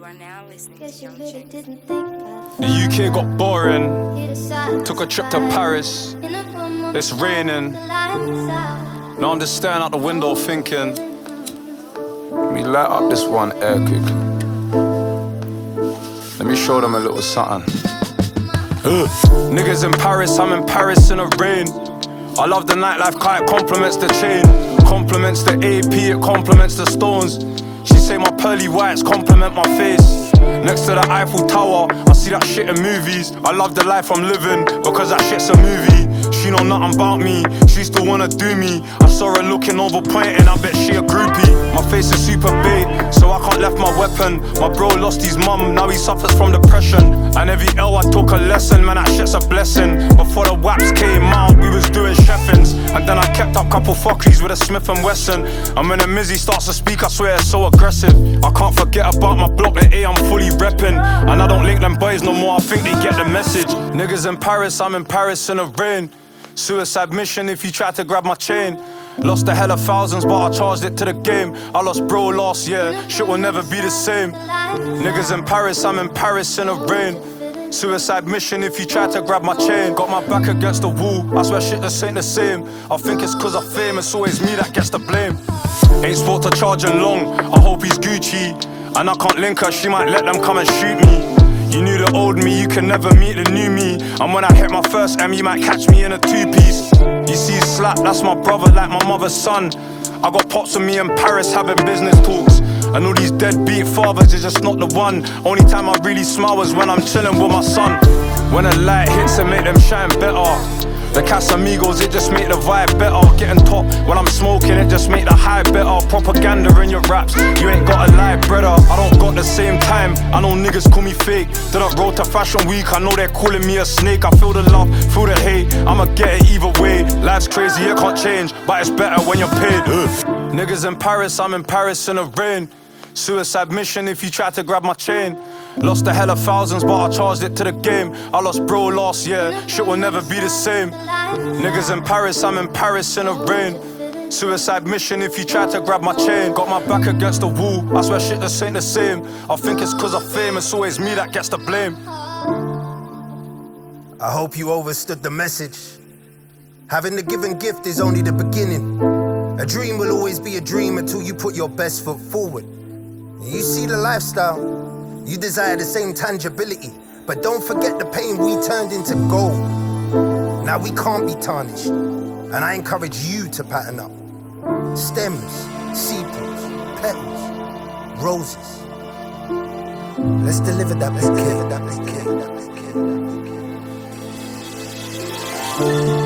are now listening Guess to you Young really James. didn't think that. The UK got boring. You decided Took a trip to Paris. in a room on It's the raining. lights out. Now I'm just staring out the window thinking, let me light up this one air quickly. Let me show them a little something. Niggas in Paris, I'm in Paris in the rain. I love the nightlife, it compliments the chain. Compliments the AP, it compliments the stones. She say my pearly whites compliment my face. Next to the Eiffel Tower, I see that shit in movies. I love the life I'm living, because that shit's a movie. She know nothing about me, she still wanna do me. I saw her looking over pointing, I bet she a groupie. My face is super bait, so I can't left my weapon. My bro lost his mum, now he suffers from depression. And every L I took a lesson, man that shit's a blessing. Before the WAPs came out, we was doing chefins. And then I kept up couple fuckeries with a Smith & Wesson. And when the Mizzy starts to speak, I swear it's so aggressive. I can't forget about my block, the A I'm fully reppin'. And I don't link them boys no more, I think they get the message. Niggas in Paris, I'm in Paris in the rain. Suicide mission if you try to grab my chain. Lost a hell of thousands, but I charged it to the game. I lost bro last year, shit will never be the same. Niggas in Paris, I'm in Paris in the rain. Suicide mission if you try to grab my chain. Got my back against the wall, I swear shit just ain't the same. I think it's cause of fame, it's always me that gets the blame. Ain't sport to charging long, I hope he's Gucci. And I can't link her, she might let them come and shoot me. You knew the old me, you can never meet the new me. And when I hit my first M, you might catch me in a two-piece. You see Slap, that's my brother like my mother's son. I got pops with me in Paris having business talks. And all these deadbeat fathers is just not the one. Only time I really smile is when I'm chilling with my son. When a light hits it make them shine better. The Casamigos, it just make the vibe better. Getting top when I'm smoking, it just make the high better. Propaganda in your raps, you ain't got a lie, brother. I don't got the same time, I know niggas call me fake. Didn't roll to Fashion Week, I know they're calling me a snake. I feel the love, feel the hate, I'ma get it either way. Life's crazy, it can't change, but it's better when you're paid. Niggas in Paris, I'm in Paris in the rain. Suicide mission if you try to grab my chain. Lost a hell of thousands, but I charged it to the game. I lost bro last year, shit will never be the same. Niggas in Paris, I'm in Paris in the rain. Suicide mission if you try to grab my chain. Got my back against the wall, I swear shit just ain't the same. I think it's cause of fame, it's always me that gets the blame. I hope you understood the message. Having the given gift is only the beginning. A dream will always be a dream until you put your best foot forward. You see the lifestyle, you desire the same tangibility, but don't forget the pain we turned into gold. Now we can't be tarnished, and I encourage you to pattern up. Stems, sepals, petals, roses. Let's deliver that bouquet.